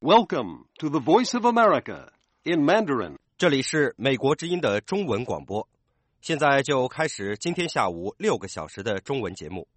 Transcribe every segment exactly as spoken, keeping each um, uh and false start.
Welcome to the Voice of America in Mandarin. 这里是美国之音的中文广播，现在就开始今天下午六个小时的中文节目。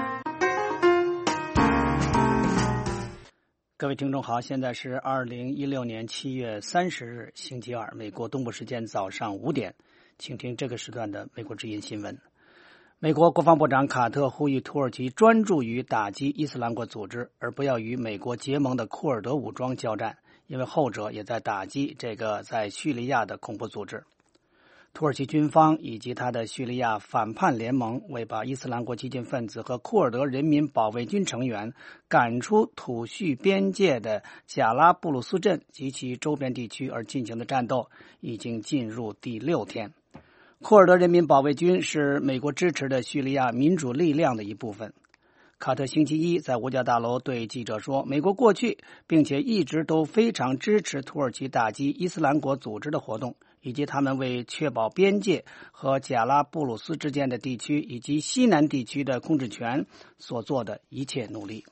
各位听众好，现在是二零一六年七月三十日星期二，美国东部时间早上五点，请听这个时段的美国之音新闻。美国国防部长卡特呼吁土耳其专注于打击伊斯兰国组织，而不要与美国结盟的库尔德武装交战，因为后者也在打击这个在叙利亚的恐怖组织。土耳其军方以及他的叙利亚反叛联盟为把伊斯兰国激进分子和库尔德人民保卫军成员赶出土叙边界的贾拉布鲁斯镇及其周边地区而进行的战斗已经进入第六天。库尔德人民保卫军是美国支持的叙利亚民主力量的一部分。卡特星期一在五角大楼对记者说，美国过去并且一直都非常支持土耳其打击伊斯兰国组织的活动，以及他们为确保边界和贾拉布鲁斯之间的地区以及西南地区的控制权所做的一切努力。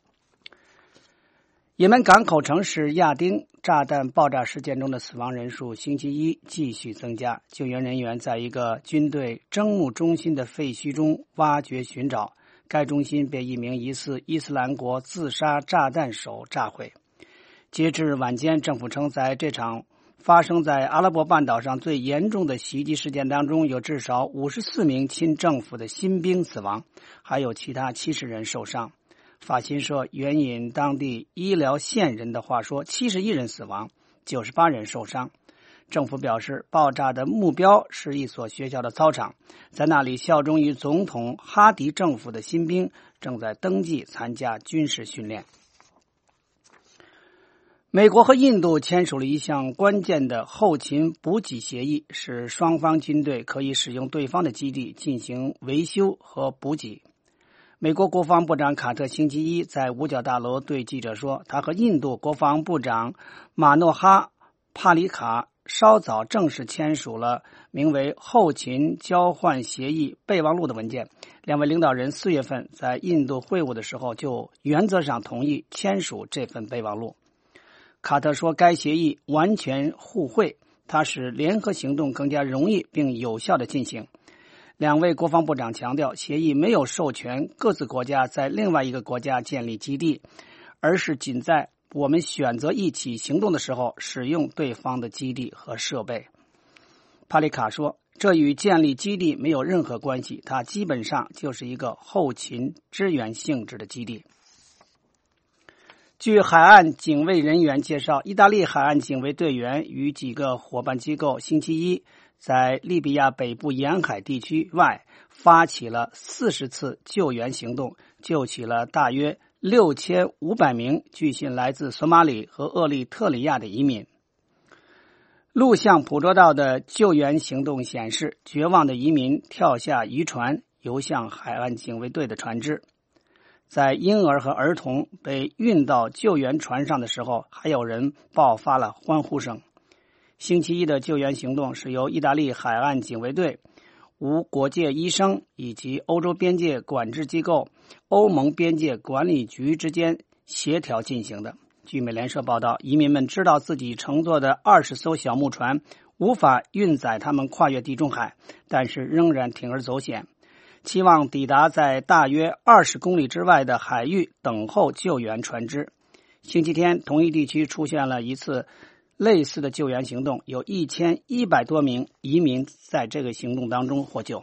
也门港口城市亚丁炸弹爆炸事件中的死亡人数星期一继续增加，救援人员在一个军队征募中心的废墟中挖掘寻找，该中心被一名疑似伊斯兰国自杀炸弹手炸毁。截至晚间，政府称在这场发生在阿拉伯半岛上最严重的袭击事件当中，有至少五十四名亲政府的新兵死亡，还有其他七十人受伤。法新社援引当地医疗线人的话说，七十一人死亡，九十八人受伤。政府表示，爆炸的目标是一所学校的操场，在那里效忠于总统哈迪政府的新兵正在登记参加军事训练。美国和印度签署了一项关键的后勤补给协议，使双方军队可以使用对方的基地进行维修和补给。美国国防部长卡特星期一在五角大楼对记者说，他和印度国防部长马诺哈·帕里卡稍早正式签署了名为后勤交换协议备忘录的文件。两位领导人四月份在印度会晤的时候就原则上同意签署这份备忘录。卡特说，该协议完全互惠，它使联合行动更加容易并有效地进行。两位国防部长强调，协议没有授权各自国家在另外一个国家建立基地，而是仅在我们选择一起行动的时候使用对方的基地和设备。帕里卡说，这与建立基地没有任何关系，它基本上就是一个后勤支援性质的基地。据海岸警卫人员介绍，意大利海岸警卫队员与几个伙伴机构星期一在利比亚北部沿海地区外发起了四十次救援行动，救起了大约六千五百名据信来自索马里和厄立特里亚的移民。录像捕捉到的救援行动显示，绝望的移民跳下渔船游向海岸警卫队的船只。在婴儿和儿童被运到救援船上的时候，还有人爆发了欢呼声。星期一的救援行动是由意大利海岸警卫队、无国界医生以及欧洲边界管制机构欧盟边界管理局之间协调进行的。据美联社报道，移民们知道自己乘坐的二十艘小木船无法运载他们跨越地中海，但是仍然铤而走险，期望抵达在大约二十公里之外的海域等候救援船只。星期天，同一地区出现了一次类似的救援行动，有一千一百多名移民在这个行动当中获救。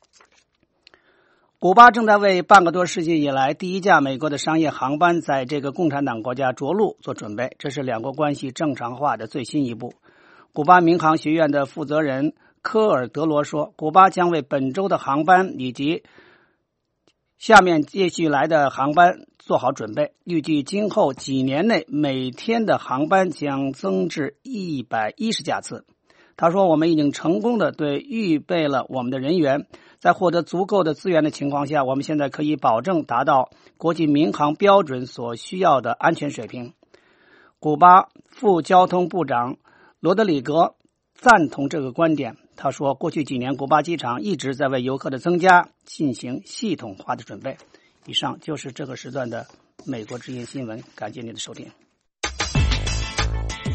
古巴正在为半个多世纪以来第一架美国的商业航班在这个共产党国家着陆做准备，这是两国关系正常化的最新一步。古巴民航学院的负责人科尔德罗说，古巴将为本周的航班以及下面继续来的航班做好准备，预计今后几年内每天的航班将增至一百一十架次。他说，我们已经成功的对预备了我们的人员，在获得足够的资源的情况下，我们现在可以保证达到国际民航标准所需要的安全水平。古巴副交通部长罗德里格赞同这个观点。他说，过去几年古巴机场一直在为游客的增加进行系统化的准备。以上就是这个时段的美国之音新闻，感谢您的收听。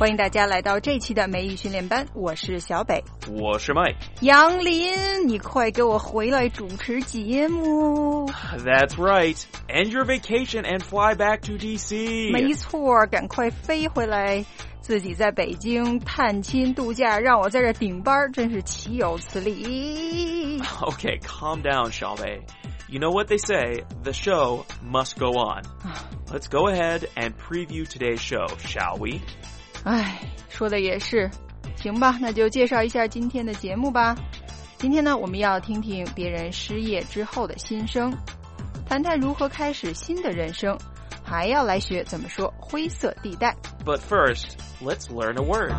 欢迎大家来到这期的美语训练班，我是小北， 我是 Mike。 杨林，你快给我回来主持节目。 That's right. End your vacation and fly back to D C. 没错，赶快飞回来。自己在北京探亲度假，让我在这顶班，真是岂有此理。 Okay, calm down, 小北。You know what they say, the show must go on. Let's go ahead and preview today's show, shall we? 唉，说的也是。行吧，那就介绍一下今天的节目吧。今天呢，我们要听听别人失业之后的心声，谈谈如何开始新的人生，还要来学怎么说灰色地带。 But first, let's learn a word.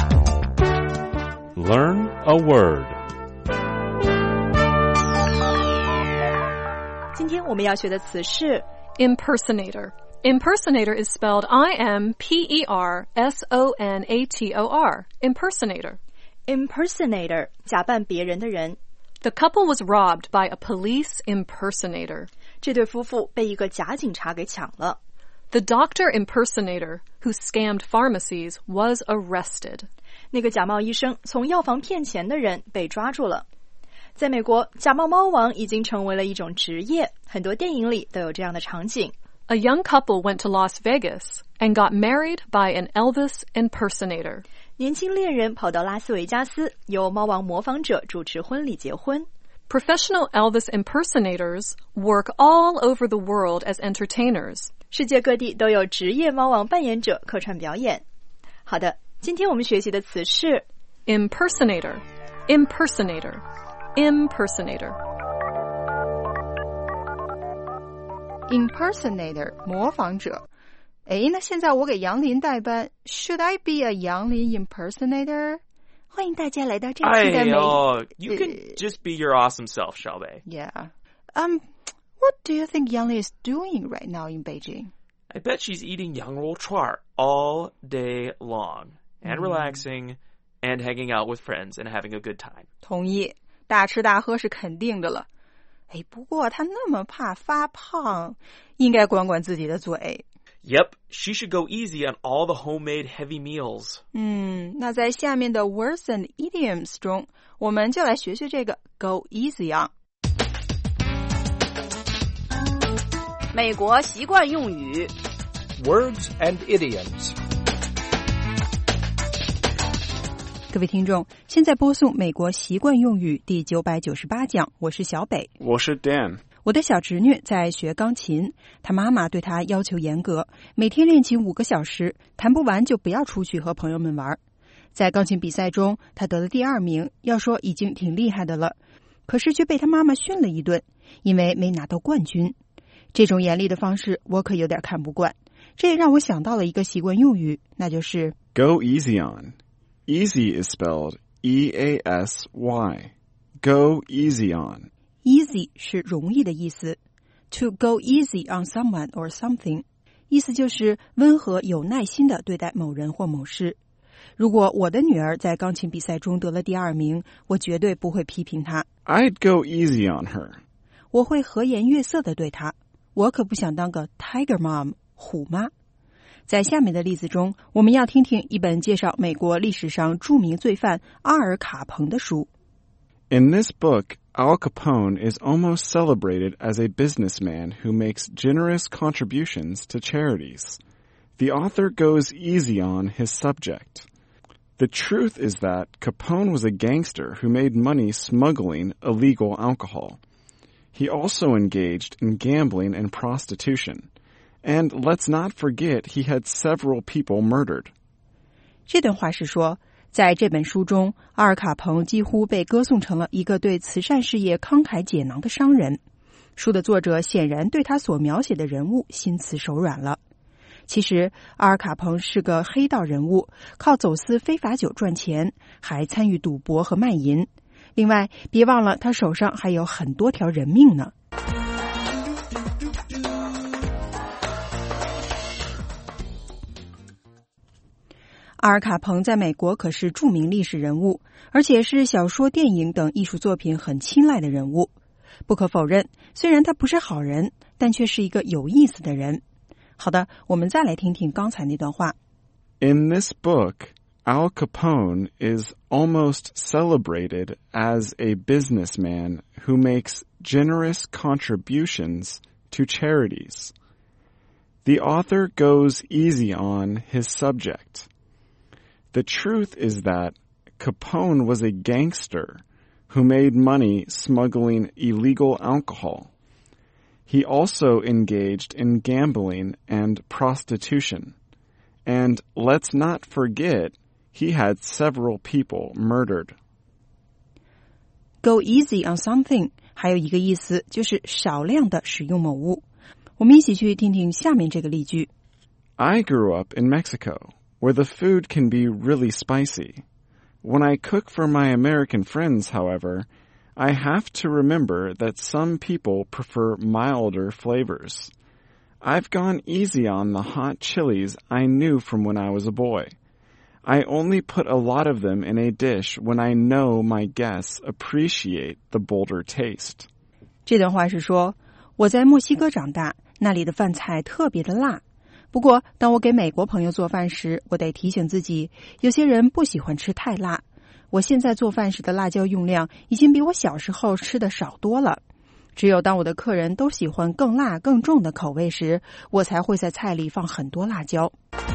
Learn a word. 今天我们要学的词是 impersonator. Impersonator is spelled I M P E R S O N A T O R. Impersonator. Impersonator, 假扮别人的人。 The couple was robbed by a police impersonator. 这对夫妇被一个假警察给抢了。 The doctor impersonator, who scammed pharmacies, was arrested. 那个假冒医生从药房骗钱的人被抓住了。在美国，假冒猫王已经成为了一种职业，很多电影里都有这样的场景。 A young couple went to Las Vegas and got married by an Elvis impersonator. 年轻恋人跑到拉斯维加斯，由猫王模仿者主持婚礼结婚。 Professional Elvis impersonators work all over the world as entertainers. 世界各地都有职业猫王扮演者客串表演。好的，今天我们学习的词是 impersonator, impersonator, impersonator。Impersonator, 模仿者。诶，那现在我给杨林代班 ，Should I be a 杨林 impersonator？ 欢迎大家来到这期的美。 哎呦 You can just be your awesome self, 小北。 Yeah. Um, what do you think Yang Li is doing right now in Beijing? I bet she's eating 羊肉串 all day long and relaxing and hanging out with friends and having a good time. 同意，大吃大喝是肯定的了。哎，不过他那么怕发胖，应该管管自己的嘴。 Yep, she should go easy on all the homemade heavy meals. 嗯，那在下面的 words and idioms 中，我们就来学学这个 go easy on。 美国习惯用语 Words and idioms. 各位听众，现在播送美国习惯用语第九百九十八讲，我是小北， 我是 Dan。 我的小侄女在学钢琴，她妈妈对她要求严格，每天练琴五个小时，弹不完就不要出去和朋友们玩。在钢琴比赛中，她得了第二名，要说已经挺厉害的了，可是却被她妈妈训了一顿，因为没拿到冠军。这种严厉的方式，我可有点看不惯。这也让我想到了一个习惯用语，那就是 Go easy on.Easy is spelled E A S Y. Go easy on. Easy 是容易的意思。To go easy on someone or something 意思就是温和有耐心地对待某人或某事。如果我的女儿在钢琴比赛中得了第二名，我绝对不会批评她。 I'd go easy on her. 我会和颜悦色地对她。我可不想当个 Tiger Mom 虎妈。在下面的例子中，我们要听听一本介绍美国历史上著名罪犯阿尔卡彭的书。 In this book, Al Capone is almost celebrated as a businessman who makes generous contributions to charities. The author goes easy on his subject. The truth is that Capone was a gangster who made money smuggling illegal alcohol. He also engaged in gambling and prostitution.And let's not forget he had several people murdered. 这段话是说，在这本书中，阿尔卡彭几乎被歌颂成了一个对慈善事业慷慨解囊的商人。书的作者显然对他所描写的人物心慈手软了。其实，阿尔卡彭是个黑道人物，靠走私非法酒赚钱，还参与赌博和卖淫。另外，别忘了他手上还有很多条人命呢。阿尔卡彭在美国可是著名历史人物，而且是小说、电影等艺术作品很青睐的人物。不可否认，虽然他不是好人，但却是一个有意思的人。好的，我们再来听听刚才那段话。 In this book, Al Capone is almost celebrated as a businessman who makes generous contributions to charities. The author goes easy on his subject. The truth is that Capone was a gangster who made money smuggling illegal alcohol. He also engaged in gambling and prostitution. And let's not forget, he had several people murdered. Go easy on something 还有一个意思就是少量的使用某物。我们一起去听听下面这个例句。 I grew up in Mexico, where the food can be really spicy. When I cook for my American friends, however, I have to remember that some people prefer milder flavors. I've gone easy on the hot chilies I knew from when I was a boy. I only put a lot of them in a dish when I know my guests appreciate the bolder taste. 这段话是说，我在墨西哥长大，那里的饭菜特别的辣。不过，当我给美国朋友做饭时，我得提醒自己，有些人不喜欢吃太辣。我现在做饭时的辣椒用量已经比我小时候吃的少多了。只有当我的客人都喜欢更辣更重的口味时，我才会在菜里放很多辣椒。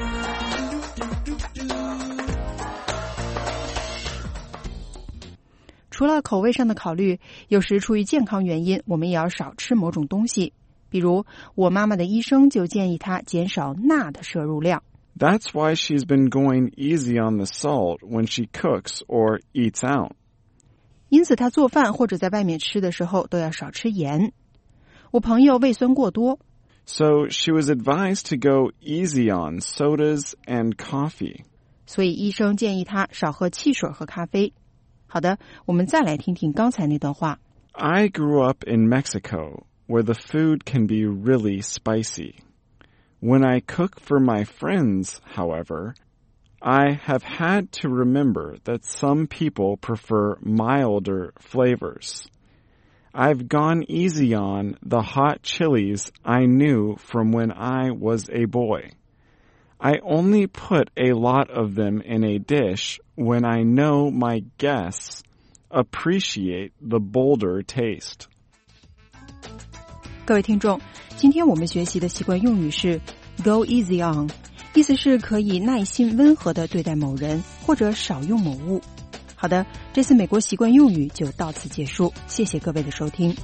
除了口味上的考虑，有时出于健康原因，我们也要少吃某种东西。比如，我妈妈的医生就建议她减少钠的摄入量。 That's why she's been going easy on the salt when she cooks or eats out. 因此，她做饭或者在外面吃的时候都要少吃盐。我朋友胃酸过多。 So she was advised to go easy on sodas and coffee. 所以医生建议她少喝汽水和咖啡。好的，我们再来听听刚才那段话。 I grew up in Mexico, where the food can be really spicy. When I cook for my friends, however, I have had to remember that some people prefer milder flavors. I've gone easy on the hot chilies I knew from when I was a boy. I only put a lot of them in a dish when I know my guests appreciate the bolder taste. 各位听众，今天我们学习的习惯用语是 go easy on， 意思是可以耐心温和地对待某人或者少用某物。好的，这次美国习惯用语就到此结束，谢谢各位的收听。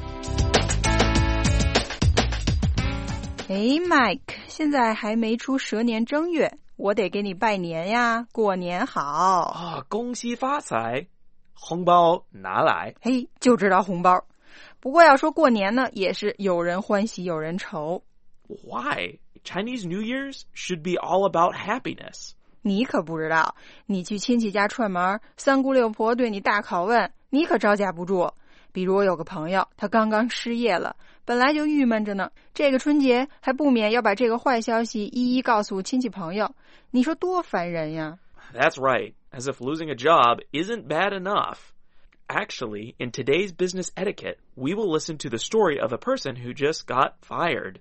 哎 ，Mike， 现在还没出蛇年正月，我得给你拜年呀，过年好啊！恭喜发财，红包拿来。 嘿，就知道红包。不过要说过年呢，也是有人欢喜有人愁。 Why? Chinese New Year's should be all about happiness. 你可不知道，你去亲戚家串门，三姑六婆对你大拷问，你可招架不住。比如我有个朋友，他刚刚失业了，本来就郁闷着呢，这个春节还不免要把这个坏消息一一告诉亲戚朋友，你说多烦人呀。 That's right, as if losing a job isn't bad enough. Actually, in today's business etiquette, we will listen to the story of a person who just got fired.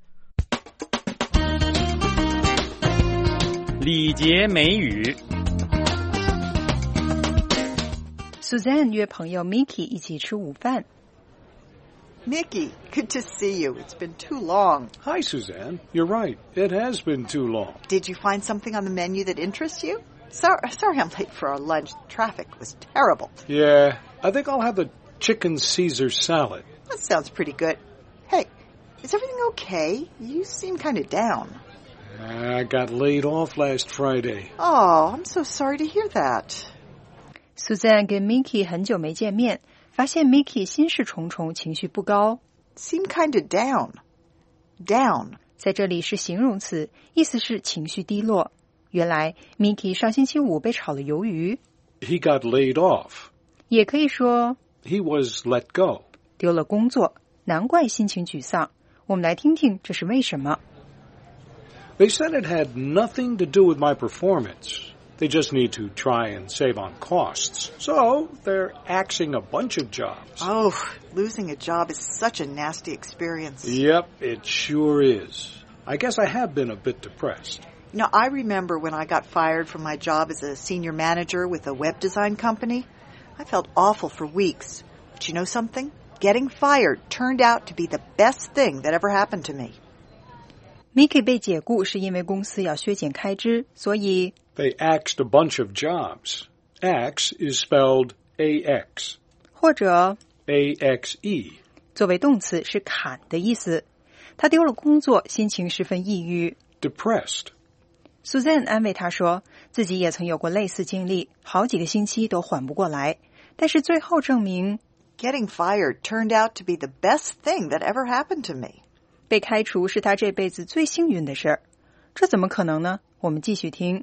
礼节美语。 Suzanne 约朋友 Mickey 一起吃午饭。 Mickey, good to see you. It's been too long. Hi, Suzanne. You're right. It has been too long. Did you find something on the menu that interests you? Sorry, sorry I'm late for our lunch. Traffic was terrible. Yeah, I think I'll have the chicken Caesar salad. That sounds pretty good. Hey, is everything okay? You seem kind of down. I got laid off last Friday. Oh, I'm so sorry to hear that. Suzanne 跟 Mickey 很久没见面，发现 Mickey 心事重重，情绪不高。 Seem kind of down. Down. 在这里是形容词，意思是情绪低落。原来 Mickey 上星期五被炒了鱿鱼。 He got laid off. 也可以说 He was let go. 丢了工作，难怪心情沮丧。我们来听听这是为什么。 They said it had nothing to do with my performance. They just need to try and save on costs. So they're axing a bunch of jobs. Oh, losing a job is such a nasty experience. Yep, it sure is. I guess I have been a bit depressed. You know, I remember when I got fired from my job as a senior manager with a web design company. I felt awful for weeks. But you know something? Getting fired turned out to be the best thing that ever happened to me. Mickey 被解雇是因为公司要削减开支，所以 They axed a bunch of jobs. Axe is spelled A X. 或者 A X E. 作为动词是砍的意思。他丢了工作，心情十分抑郁。 Depressed. Suzanne 安慰他说，自己也曾有过类似经历，好几个星期都缓不过来，但是最后证明 Getting fired turned out to be the best thing that ever happened to me. 被开除是他这辈子最幸运的事儿。这怎么可能呢？我们继续听。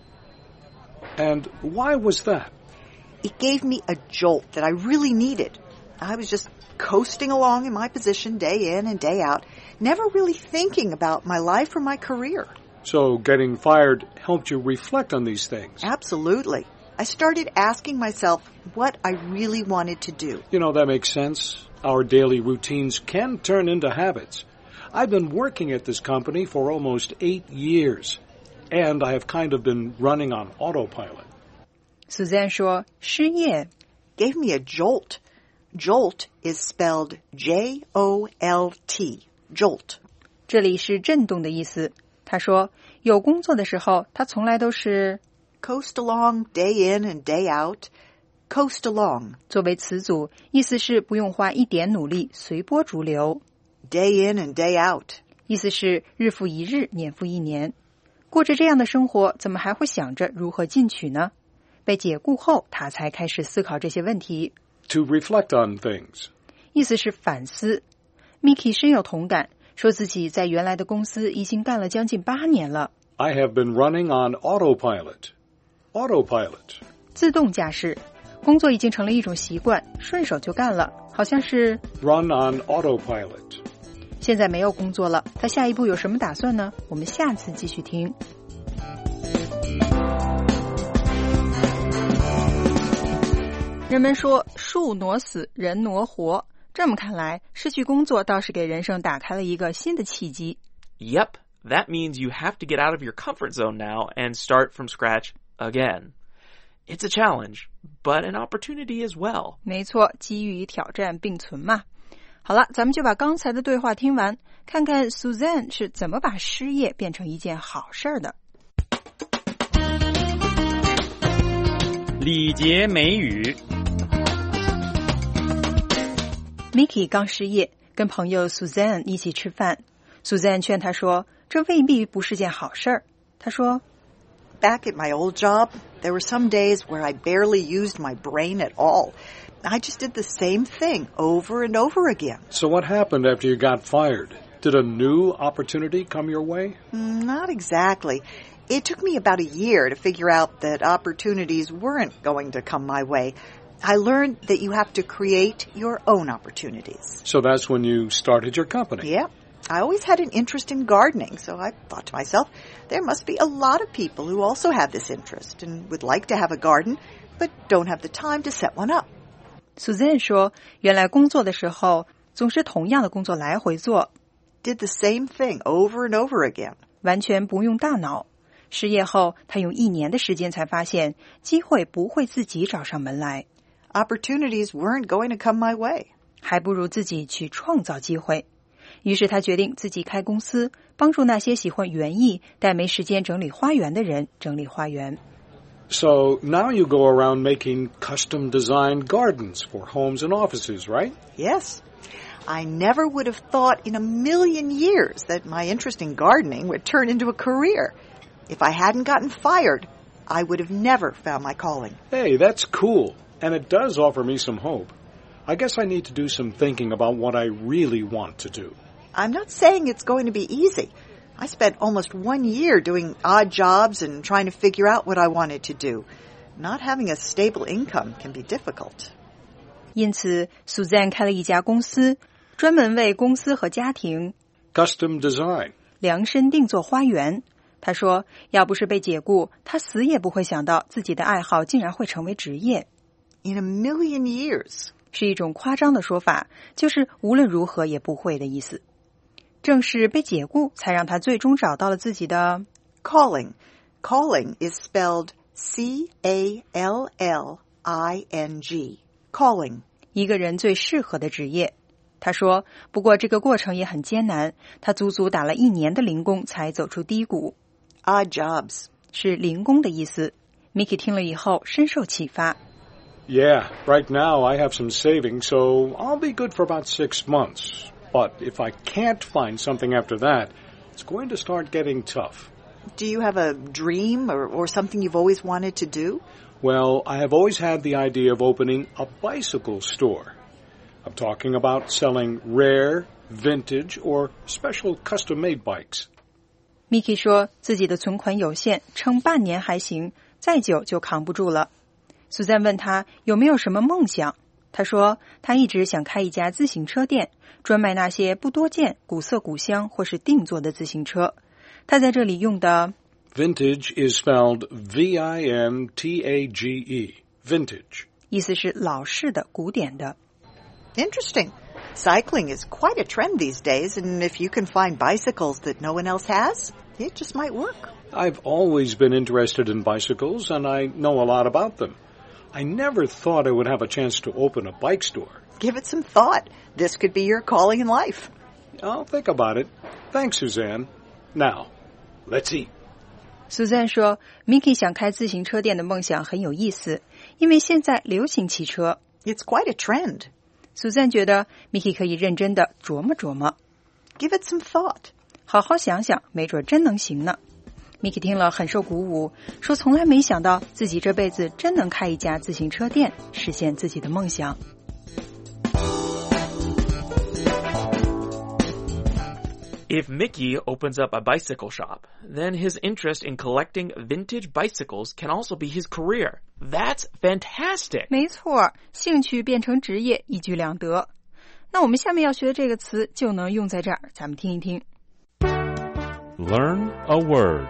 And why was that? It gave me a jolt that I really needed. I was just coasting along in my position day in and day out, never really thinking about my life or my career. So getting fired helped you reflect on these things. Absolutely. I started asking myself what I really wanted to do. You know, that makes sense. Our daily routines can turn into habits. I've been working at this company for almost eight years, and I have kind of been running on autopilot. Suzanne 说，失业 gave me a jolt. Jolt is spelled J O L T. Jolt. 这里是震动的意思。他说，有工作的时候，他从来都是 coast along day in and day out. Coast along. 作为词组，意思是不用花一点努力，随波逐流。 Day in and day out. 意思是日复一日，年复一年。过着这样的生活，怎么还会想着如何进取呢？被解雇后，他才开始思考这些问题。 To reflect on things. 意思是反思。Mickey 深有同感，说自己在原来的公司已经干了将近八年了。 I have been running on autopilot. Autopilot. 自动驾驶。工作已经成了一种习惯，顺手就干了，好像是 Run on autopilot. 现在没有工作了，他下一步有什么打算呢？我们下次继续听。人们说树挪死，人挪活。这么看来，失去工作倒是给人生打开了一个新的契机。 Yep, that means you have to get out of your comfort zone now and start from scratch again. It's a challenge, but an opportunity as well. 没错，机遇与挑战并存嘛。好了，咱们就把刚才的对话听完，看看 Suzanne 是怎么把失业变成一件好事儿的。 礼节美语。 Mickey 刚失业，跟朋友 Suzanne 一起吃饭。Suzanne 劝他说，这未必不是件好事儿。他说 Back at my old job, there were some days where I barely used my brain at all. I just did the same thing over and over again. So what happened after you got fired? Did a new opportunity come your way? Not exactly. It took me about a year to figure out that opportunities weren't going to come my way. I learned that you have to create your own opportunities. So that's when you started your company? Yeah. I always had an interest in gardening, so I thought to myself, there must be a lot of people who also have this interest and would like to have a garden, but don't have the time to set one up. Suzanne 说，原来工作的时候，总是同样的工作来回做。 Did the same thing over and over again. 完全不用大脑。失业后，他用一年的时间才发现，机会不会自己找上门来。 Opportunities weren't going to come my way. 还不如自己去创造机会。于是他决定自己开公司，帮助那些喜欢园艺但没时间整理花园的人整理花园。 So now you go around making custom-designed gardens for homes and offices, right? Yes. I never would have thought in a million years that my interest in gardening would turn into a career. If I hadn't gotten fired, I would have never found my calling. Hey, that's cool. And it does offer me some hope. I guess I need to do some thinking about what I really want to do. I'm not saying it's going to be easy. I spent almost one year doing odd jobs and trying to figure out what I wanted to do. Not having a stable income can be difficult. 因此 Suzanne 开了一家公司，专门为公司和家庭 Custom design. 量身定做花园。他说，要不是被解雇，他死也不会想到自己的爱好竟然会成为职业。 In a million years. 是一种夸张的说法，就是无论如何也不会的意思。正是被解雇，才让他最终找到了自己的 Calling. Calling is spelled C A L L I N G. Calling. 一个人最适合的职业。他说，不过这个过程也很艰难，他足足打了一年的零工才走出低谷。 Odd jobs. 是零工的意思。Mickey 听了以后深受启发。 Yeah, right now I have some savings, so I'll be good for about six months. But if I can't find something after that, it's going to start getting tough. Do you have a dream or, or something you've always wanted to do? Well, I have always had the idea of opening a bicycle store. I'm talking about selling rare, vintage, or special custom-made bikes. Mickey 说自己的存款有限，撑半年还行，再久就扛不住了。苏珊问他有没有什么梦想，他说他一直想开一家自行车店，专卖那些不多见、古色古香或是定做的自行车。他在这里用的 Vintage is spelled V I M T A G E. Vintage. 意思是老式的、古典的。 Interesting. Cycling is quite a trend these days, and if you can find bicycles that no one else has, it just might work. I've always been interested in bicycles, and I know a lot about them. I never thought I would have a chance to open a bike store. Give it some thought. This could be your calling in life. I'll think about it. Thanks, Suzanne. Now, let's eat. Suzanne 说 Mickey 想开自行车店的梦想很有意思，因为现在流行汽车。 It's quite a trend. Suzanne 觉得 Mickey 可以认真的琢磨琢磨。 Give it some thought. 好好想想，没准真能行呢。Mickey 听了很受鼓舞，说从来没想到自己这辈子真能开一家自行车店，实现自己的梦想。 If Mickey opens up a bicycle shop, then his interest in collecting vintage bicycles can also be his career. That's fantastic! 没错，兴趣变成职业，一举两得。那我们下面要学的这个词就能用在这儿，咱们听一听。 Learn a word.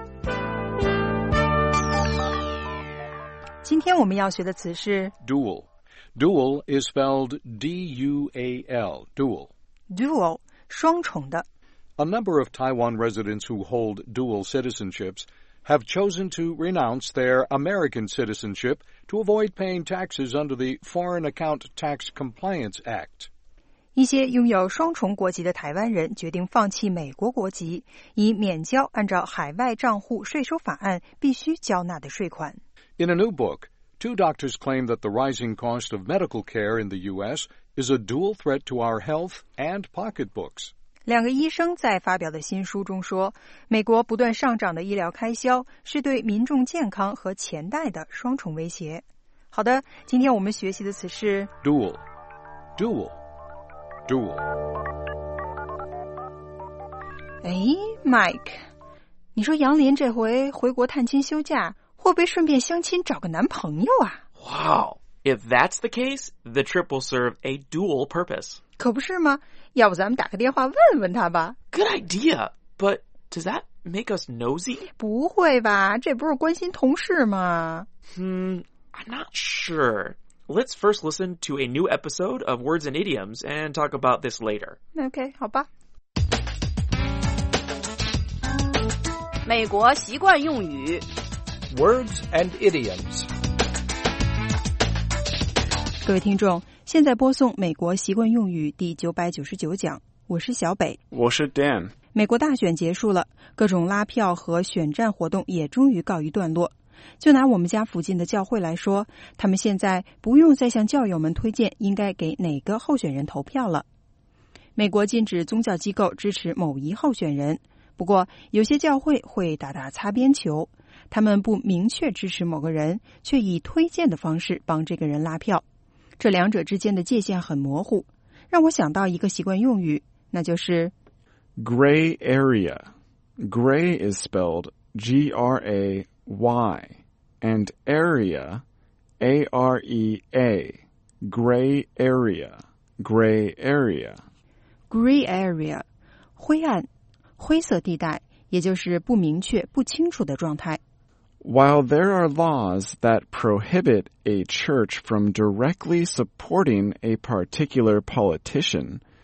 今天我们要学的词是 Dual. Dual is spelled D U A L. Dual. Dual, 双重的。 A number of Taiwan residents who hold dual citizenships have chosen to renounce their American citizenship to avoid paying taxes under the Foreign Account Tax Compliance Act. 一些拥有双重国籍的台湾人决定放弃美国国籍，以免交按照海外账户税收法案必须交纳的税款。 In a new book, two doctors claim that the rising cost of medical care in the U S is a dual threat to our health and pocketbooks. 两个医生在发表的新书中说，美国不断上涨的医疗开销是对民众健康和钱袋的双重威胁。好的，今天我们学习的词是 Dual. Dual. Dual. 哎 ，Mike， 你说杨林这回回国探亲休假，会不会顺便相亲找个男朋友啊？ Wow. If that's the case, the trip will serve a dual purpose. 可不是吗？要不咱们打个电话问问他吧。 Good idea, but does that make us nosy? 不会吧，这不是关心同事吗？ Hmm, I'm not sure. Let's first listen to a new episode of Words and Idioms and talk about this later. OK, 好吧。 美国习惯用语 Words and Idioms. 各位听众，现在播送美国习惯用语第九百九十九讲，我是小北， 我是 Dan。 美国大选结束了，各种拉票和选战活动也终于告一段落。就拿我们家附近的教会来说，他们现在不用再向教友们推荐应该给哪个候选人投票了。美国禁止宗教机构支持某一候选人，不过有些教会会打打擦边球，他们不明确支持某个人，却以推荐的方式帮这个人拉票。这两者之间的界限很模糊，让我想到一个习惯用语，那就是 gray area. Gray is spelled G R A Y and area A R E A. Gray area. Gray area. Gray area. 灰暗，灰色地带，也就是不明确、不清楚的状态。 While there are laws that prohibit a church from directly supporting a particular politician,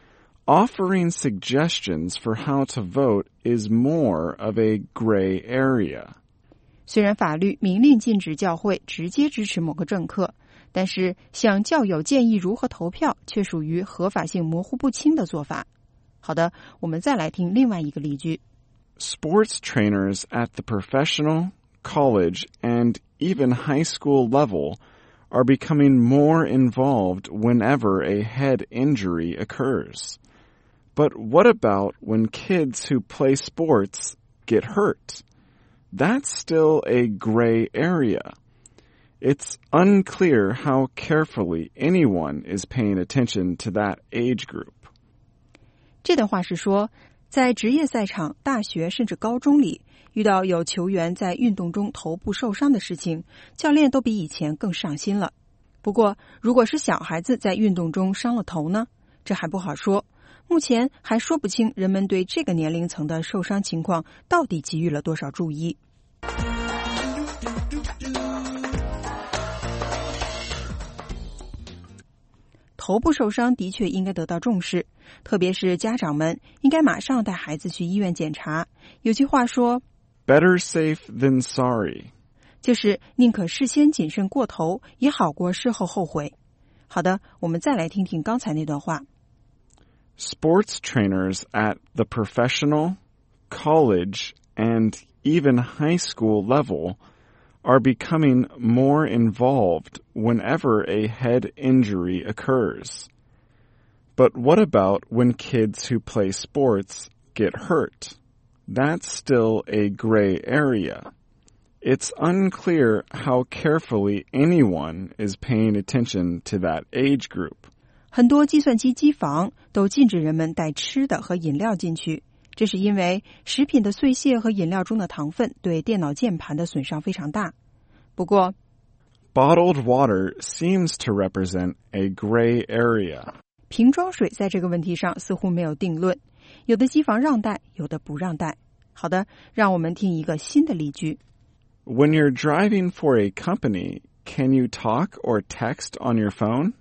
offering suggestions for how to vote is more of a gray area. 虽然法律明令禁止教会直接支持某个政客，但是向教友建议如何投票却属于合法性模糊不清的做法。好的，我们再来听另外一个例句。 Sports trainers at the professional, college, and even high school level are becoming more involved whenever a head injury occurs. But what about when kids who play sports get hurt? That's still a gray area. It's unclear how carefully anyone is paying attention to that age group. 这段话是说，在职业赛场、大学甚至高中里，遇到有球员在运动中头部受伤的事情，教练都比以前更上心了。不过，如果是小孩子在运动中伤了头呢？这还不好说。目前还说不清人们对这个年龄层的受伤情况到底给予了多少注意。头部受伤的确应该得到重视，特别是家长们应该马上带孩子去医院检查。有句话说 Better safe than sorry， 就是宁可事先谨慎过头，也好过事后后悔。好的，我们再来听听刚才那段话。 Sports trainers at the professional, college, and even high school level are becoming more involved whenever a head injury occurs. But what about when kids who play sports get hurt? That's still a gray area. It's unclear how carefully anyone is paying attention to that age group. 很多计算机机房都禁止人们带吃的和饮料进去，这是因为食品的碎屑和饮料中的糖分对电脑键盘的损伤非常大。不过 Bottled water seems to represent a gray area. 瓶装水在这个问题上似乎没有定论，有的机房让带，有的不让带。好的，让我们听一个新的例句。 When you're driving for a company, can you talk or text on your phone?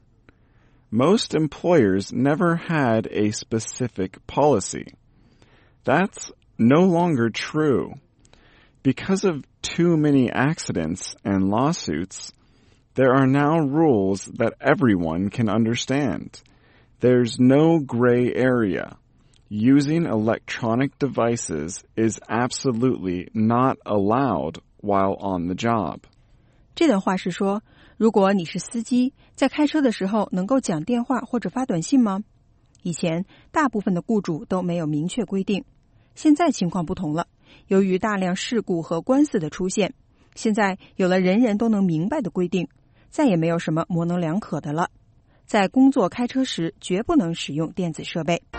Most employers never had a specific policy. That's no longer true. Because of too many accidents and lawsuits, there are now rules that everyone can understand. There's no gray area. Using electronic devices is absolutely not allowed while on the job. 这段话是说，如果你是司机，在开车的时候能够讲电话或者发短信吗？以前大部分的雇主都没有明确规定，现在情况不同了。由于大量事故和官司的出现，现在有了人人都能明白的规定，再也没有什么模棱两可的了。在工作开车时，绝不能使用电子设备。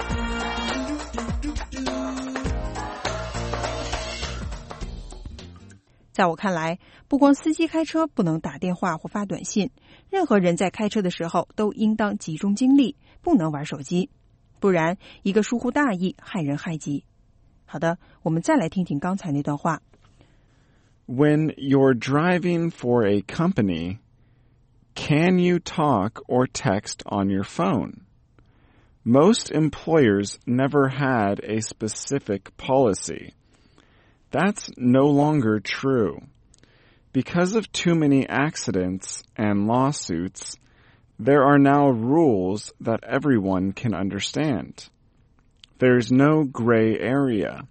在我看来，不光司机开车不能打电话或发短信，任何人在开车的时候都应当集中精力，不能玩手机，不然一个疏忽大意，害人害己。好的，我们再来听听刚才那段话。 When you're driving for a company, can you talk or text on your phone? Most employers never had a specific policy. That's no longer true. Because of too many accidents and lawsuits, there are now rules that everyone can understand. There's no gray area.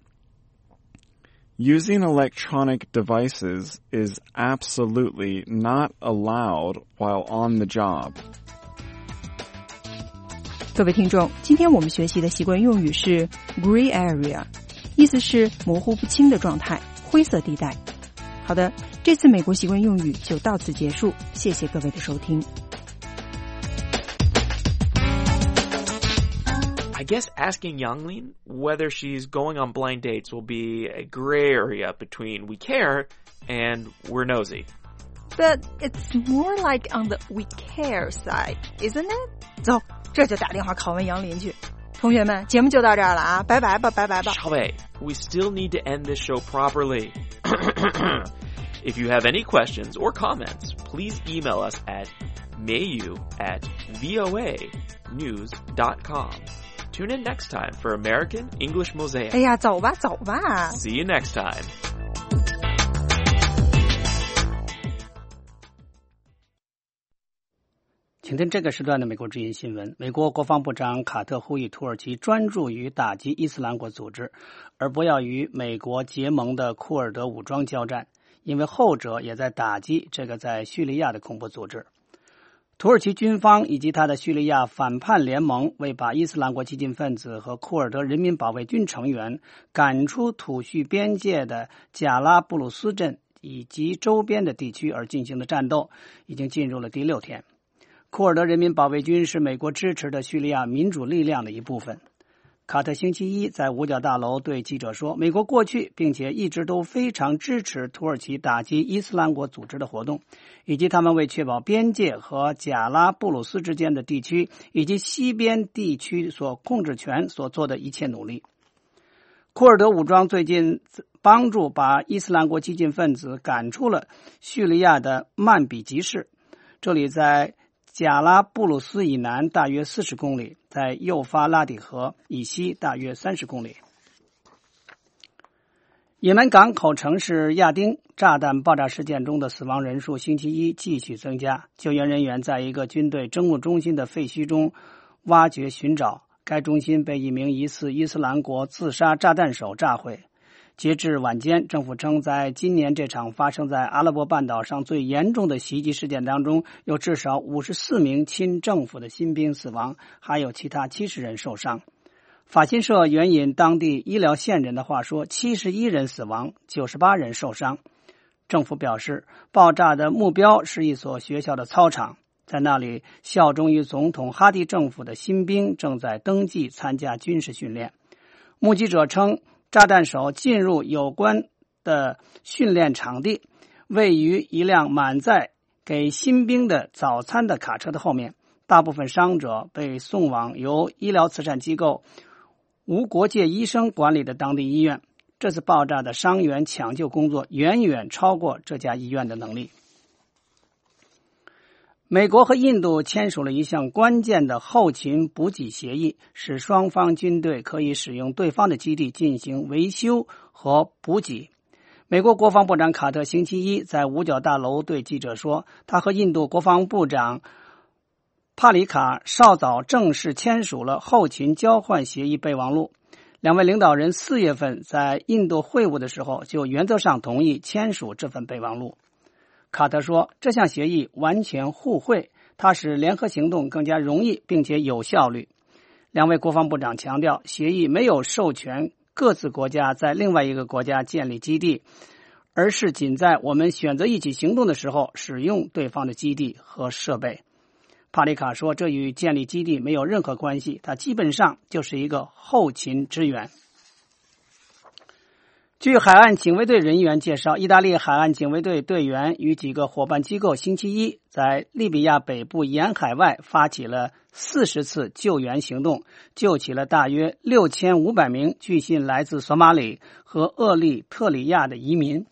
Using electronic devices is absolutely not allowed while on the job. 各位听众，今天我们学习的习惯用语是 gray area， 意思是模糊不清的状态，灰色地带。好的，这次美国习惯用语就到此结束，谢谢各位的收听。 I guess asking Youngling whether she's going on blind dates will be a gray area between we care and we're nosy. But it's more like on the we care side, isn't it? 走，这就打电话拷问杨林去。同学们，节目就到这儿了啊，拜拜吧，拜拜吧。 小伟 we still need to end this show properly. If you have any questions or comments, please email us at mayu at voa news dot com. Tune in next time for American English Mosaic. 哎呀，走吧，走吧。 See you next time. 请听这个时段的美国之音新闻。美国国防部长卡特呼吁土耳其专注于打击伊斯兰国组织，而不要与美国结盟的库尔德武装交战，因为后者也在打击这个在叙利亚的恐怖组织。土耳其军方以及他的叙利亚反叛联盟为把伊斯兰国激进分子和库尔德人民保卫军成员赶出土叙边界的贾拉布鲁斯镇以及周边的地区而进行的战斗已经进入了第六天。库尔德人民保卫军是美国支持的叙利亚民主力量的一部分。卡特星期一在五角大楼对记者说，美国过去并且一直都非常支持土耳其打击伊斯兰国组织的活动，以及他们为确保边界和贾拉布鲁斯之间的地区以及西边地区所控制权所做的一切努力。库尔德武装最近帮助把伊斯兰国激进分子赶出了叙利亚的曼比吉市，这里在贾拉布鲁斯以南大约四十公里，在幼发拉底河以西大约三十公里。也门港口城市亚丁炸弹爆炸事件中的死亡人数星期一继续增加，救援人员在一个军队政务中心的废墟中挖掘寻找，该中心被一名疑似伊斯兰国自杀炸弹手炸毁。截至晚间，政府称在今年这场发生在阿拉伯半岛上最严重的袭击事件当中，有至少五十四名亲政府的新兵死亡，还有其他七十人受伤。法新社援引当地医疗线人的话说，七十一人死亡，九十八人受伤。政府表示，爆炸的目标是一所学校的操场，在那里效忠于总统哈迪政府的新兵正在登记参加军事训练。目击者称，炸弹手进入有关的训练场地，位于一辆满载给新兵的早餐的卡车的后面。大部分伤者被送往由医疗慈善机构无国界医生管理的当地医院。这次爆炸的伤员抢救工作远远超过这家医院的能力。美国和印度签署了一项关键的后勤补给协议，使双方军队可以使用对方的基地进行维修和补给。美国国防部长卡特星期一在五角大楼对记者说，他和印度国防部长帕里卡稍早正式签署了后勤交换协议备忘录。两位领导人四月份在印度会晤的时候就原则上同意签署这份备忘录。卡特说，这项协议完全互惠，它使联合行动更加容易并且有效率。两位国防部长强调，协议没有授权各自国家在另外一个国家建立基地，而是仅在我们选择一起行动的时候使用对方的基地和设备。帕里卡说，这与建立基地没有任何关系，它基本上就是一个后勤支援。据海岸警卫队人员介绍，意大利海岸警卫队队员与几个伙伴机构星期一在利比亚北部沿海外发起了四十次救援行动，救起了大约六千五百名据信来自索马里和厄立特里亚的移民。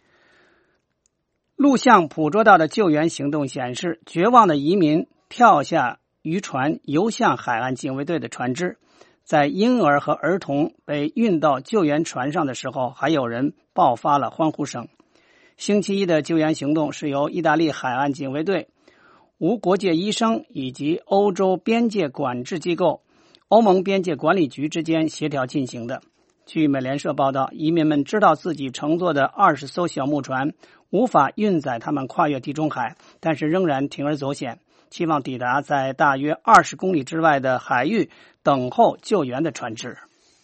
录像捕捉到的救援行动显示，绝望的移民跳下渔船游向海岸警卫队的船只。在婴儿和儿童被运到救援船上的时候，还有人爆发了欢呼声。星期一的救援行动是由意大利海岸警卫队、无国界医生以及欧洲边界管制机构欧盟边界管理局之间协调进行的。据美联社报道，移民们知道自己乘坐的二十艘小木船无法运载他们跨越地中海，但是仍然铤而走险，期望抵达在大约二十公里之外的海域等候救援的船只。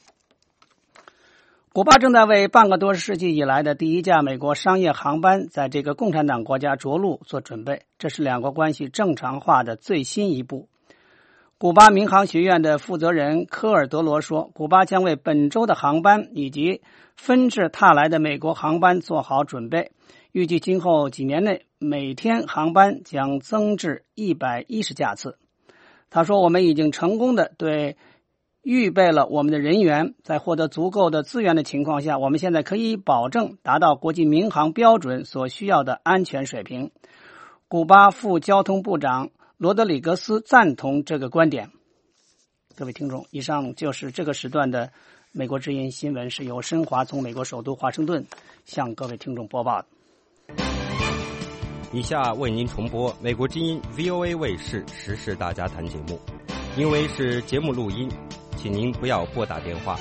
古巴正在为半个多世纪以来的第一架美国商业航班在这个共产党国家着陆做准备，这是两国关系正常化的最新一步。古巴民航学院的负责人科尔德罗说，古巴将为本周的航班以及纷至沓来的美国航班做好准备，预计今后几年内每天航班将增至一百一十架次。他说，我们已经成功的对预备了我们的人员，在获得足够的资源的情况下，我们现在可以保证达到国际民航标准所需要的安全水平。古巴副交通部长罗德里格斯赞同这个观点。 各位听众，以上就是这个时段的美国之音新闻，是由申华从美国首都华盛顿向各位听众播报的。 以下为您重播美国之音 V O A 卫视时事大家谈节目，因为是节目录音，请您不要拨打电话。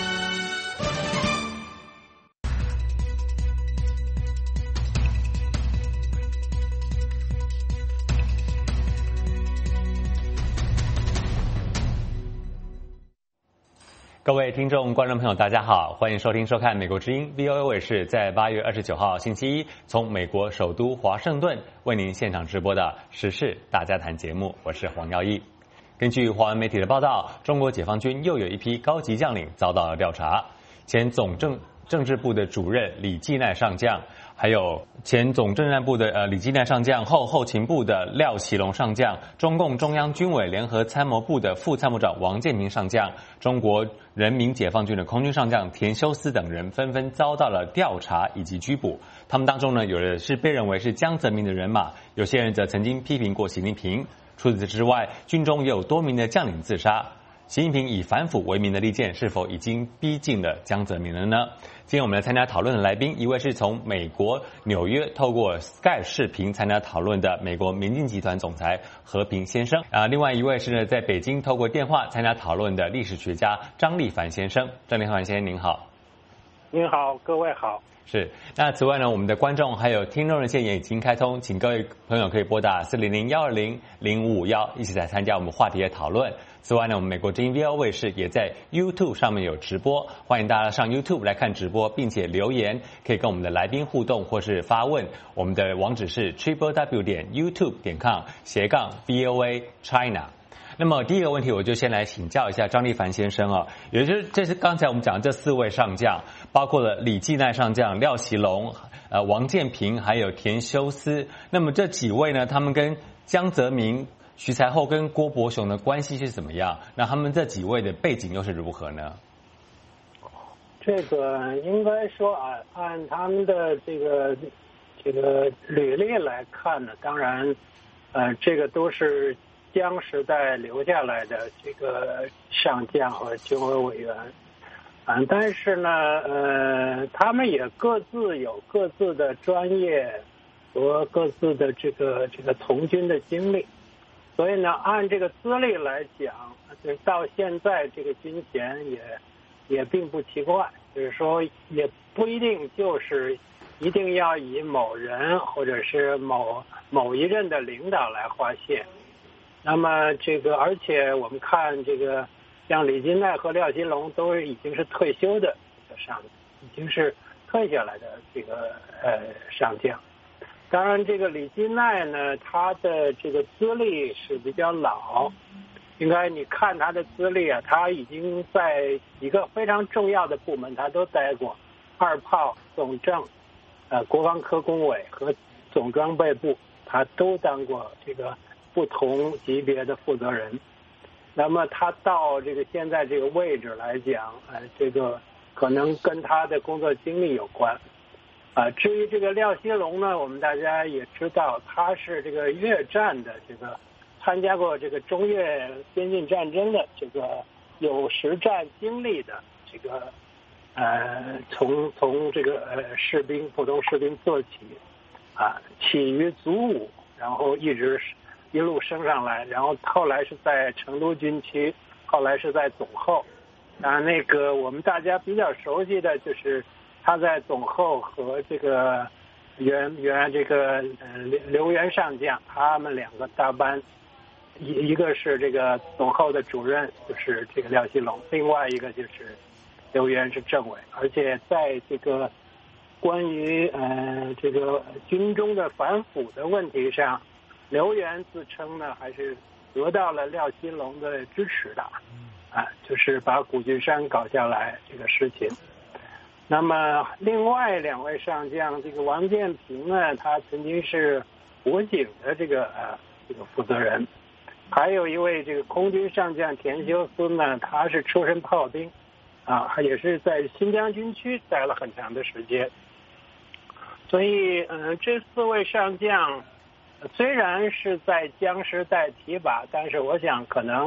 各位听众、观众朋友，大家好，欢迎收听、收看美国之音 V O A 卫视在八月二十九号星期一从美国首都华盛顿为您现场直播的时事大家谈节目，我是黄耀义。根据华文媒体的报道，中国解放军又有一批高级将领遭到了调查，前总政政治部的主任李继鼐上将，还有前总政战部的呃李继鼐上将后后勤部的廖启龙上将，中共中央军委联合参谋部的副参谋长王建平上将，中国人民解放军的空军上将田修斯等人纷纷遭到了调查以及拘捕。他们当中呢，有的是被认为是江泽民的人马，有些人则曾经批评过习近平。除此之外，军中也有多名的将领自杀。习近平以反腐为名的利剑是否已经逼近了江泽民了呢？今天我们来参加讨论的来宾，一位是从美国纽约透过 Skype 视频参加讨论的美国明镜集团总裁和平先生啊，另外一位是呢在北京透过电话参加讨论的历史学家张立凡先生。张立凡先生您好。 您好，各位好。 是，那此外呢，我们的观众还有听众热线也已经开通，请各位朋友可以拨打四零零幺二零零五五幺，一起来参加我们话题的讨论。此外呢，我们美国之音 V O A 卫视也在 YouTube 上面有直播，欢迎大家上 YouTube 来看直播，并且留言，可以跟我们的来宾互动或是发问。我们的网址是 triple w 点 youtube 点 com 斜杠 V O A China。那么第一个问题，我就先来请教一下张立凡先生啊，也就是这是刚才我们讲的这四位上将，包括了李继鼐上将、廖启龙、呃王建平，还有田修斯。那么这几位呢，他们跟江泽民、徐才厚跟郭伯雄的关系是怎么样？那他们这几位的背景又是如何呢？ 这个应该说啊，按他们的这个这个履历来看呢，当然，呃，这个都是江时代留下来的这个上将和军委委员，啊，但是呢，呃，他们也各自有各自的专业和各自的这个这个从军的经历，所以呢，按这个资历来讲，就是到现在这个军衔也也并不奇怪，就是说也不一定就是一定要以某人或者是某某一任的领导来划线。那么这个，而且我们看这个，像李继鼐和廖启龙都已经是退休的上，已经是退下来的这个呃上将。当然，这个李继鼐呢，他的这个资历是比较老，应该你看他的资历啊，他已经在几个非常重要的部门他都待过，二炮、总政、呃国防科工委和总装备部，他都当过这个不同级别的负责人。那么他到这个现在这个位置来讲，呃，这个可能跟他的工作经历有关。啊，至于这个廖锡龙呢，我们大家也知道，他是这个越战的这个参加过这个中越边境战争的这个有实战经历的这个呃，从从这个呃士兵普通士兵做起，啊，起于祖武，然后一直一路升上来，然后后来是在成都军区，后来是在总后。啊，那个我们大家比较熟悉的就是他在总后和这个原原这个呃刘刘元上将，他们两个搭班，一一个是这个总后的主任，就是这个廖锡龙，另外一个就是刘元是政委，而且在这个关于呃这个军中的反腐的问题上，刘元自称呢还是得到了廖锡龙的支持的，啊，就是把古俊山搞下来这个事情。那么另外两位上将，这个王建平呢，他曾经是武警的这个呃这个负责人，还有一位这个空军上将田修斯呢，他是出身炮兵，啊，也是在新疆军区待了很长的时间。所以，嗯、呃，这四位上将虽然是在江时代提拔，但是我想可能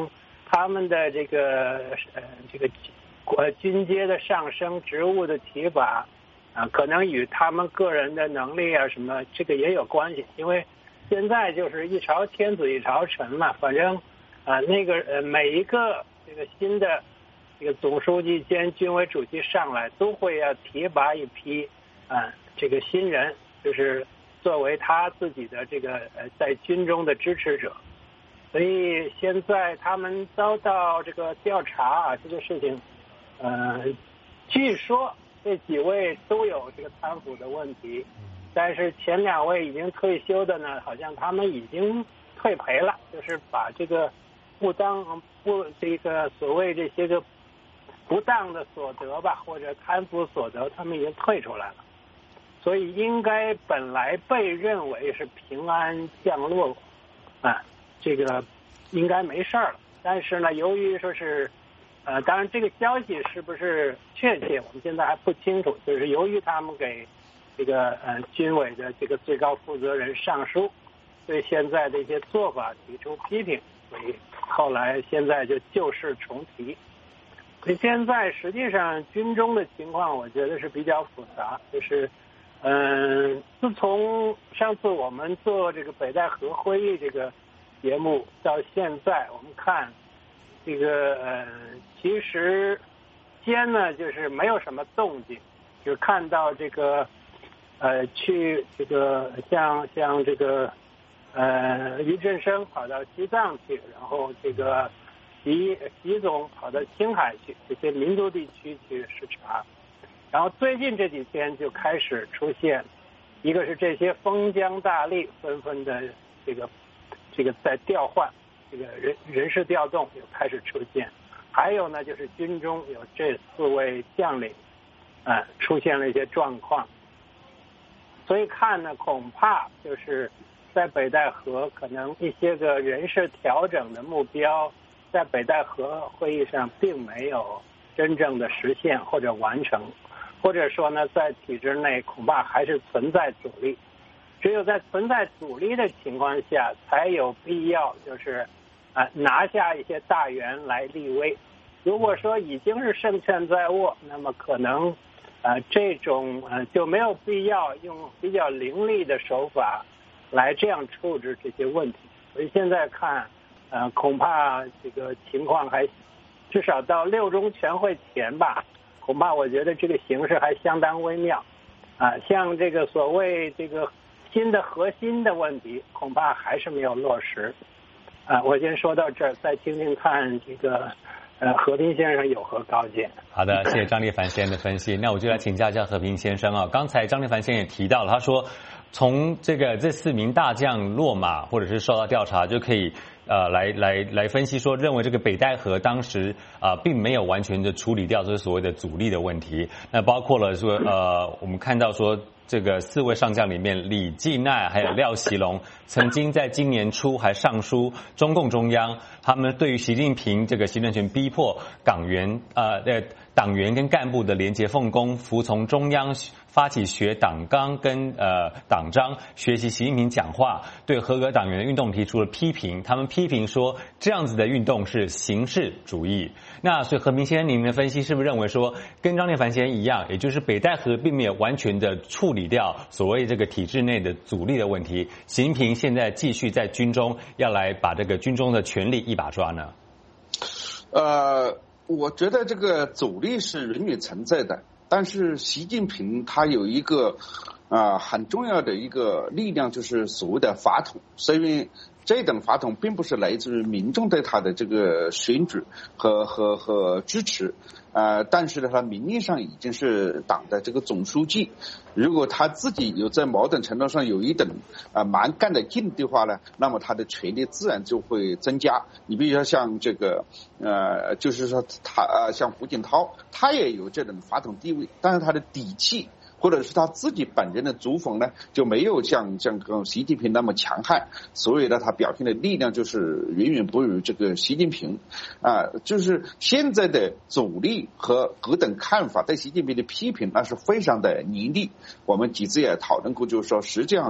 他们的这个呃这个国军阶的上升、职务的提拔啊，可能与他们个人的能力啊什么这个也有关系。因为现在就是一朝天子一朝臣嘛，反正啊那个呃每一个这个新的这个总书记兼军委主席上来，都会要提拔一批啊这个新人，就是作为他自己的这个呃在军中的支持者。所以现在他们遭到这个调查啊，这个事情，呃，据说这几位都有这个贪腐的问题，但是前两位已经退休的呢，好像他们已经退赔了，就是把这个不当不这个所谓这些个不当的所得吧，或者贪腐所得，他们已经退出来了，所以应该本来被认为是平安降落啊。这个应该没事了，但是呢，由于说是，呃，当然这个消息是不是确切，我们现在还不清楚。就是由于他们给这个呃军委的这个最高负责人上书，对现在的一些做法提出批评，所以后来现在就旧事重提。所以现在实际上军中的情况，我觉得是比较复杂，就是。嗯，自从上次我们做这个北戴河会议这个节目到现在，我们看这个呃，其实先呢就是没有什么动静，就看到这个呃去这个像像这个呃俞振声跑到西藏去，然后这个习习总跑到青海去，这些民族地区去视察。然后最近这几天就开始出现，一个是这些封疆大吏纷纷的这个这个在调换，这个人人事调动又开始出现，还有呢就是军中有这四位将领，啊、呃、出现了一些状况，所以看呢恐怕就是在北戴河可能一些个人事调整的目标，在北戴河会议上并没有真正的实现或者完成。或者说呢，在体制内恐怕还是存在阻力，只有在存在阻力的情况下，才有必要就是啊、呃、拿下一些大员来立威。如果说已经是胜券在握，那么可能啊、呃、这种呃就没有必要用比较凌厉的手法来这样处置这些问题。所以现在看，呃恐怕这个情况还至少到六中全会前吧。恐怕我觉得这个形势还相当微妙，啊，像这个所谓这个新的核心的问题，恐怕还是没有落实，啊，我先说到这儿，再听听看这个呃和平先生有何高见。 好的，谢谢张立凡先生的分析。那我就来请教一下和平先生啊，刚才张立凡先生也提到了，他说从这个这四名大将落马或者是受到调查就可以。呃，来来来分析说，认为这个北戴河当时啊、呃，并没有完全的处理掉这所谓的阻力的问题。那包括了说，呃，我们看到说，这个四位上将里面，李继鼐还有廖锡龙，曾经在今年初还上书中共中央，他们对于习近平这个行政权逼迫港员呃呃党员跟干部的廉洁奉公，服从中央。发起学党纲跟呃党章，学习习近平讲话，对合格党员的运动提出了批评。他们批评说，这样子的运动是形式主义。那所以和平先生，您的分析是不是认为说，跟张立凡先生一样，也就是北戴河并没有完全的处理掉所谓这个体制内的阻力的问题？习近平现在继续在军中要来把这个军中的权力一把抓呢？ 呃，我觉得这个阻力是永远存在的。但是习近平他有一个啊、呃、很重要的一个力量，就是所谓的法统。所以这等法统并不是来自于民众对他的这个选举和和和支持，呃，但是呢，他名义上已经是党的这个总书记。如果他自己有在某种程度上有一等啊、呃、蛮干的劲的话呢，那么他的权力自然就会增加。你比如说像这个呃，就是说他呃像胡锦涛，他也有这种法统地位，但是他的底气。或者是他自己本人的族风呢，就没有像像习近平那么强悍，所以呢，他表现的力量就是远远不如这个习近平啊。就是现在的阻力和何等看法对习近平的批评，那是非常的凌厉。我们几次也讨论过，就是说，实际上中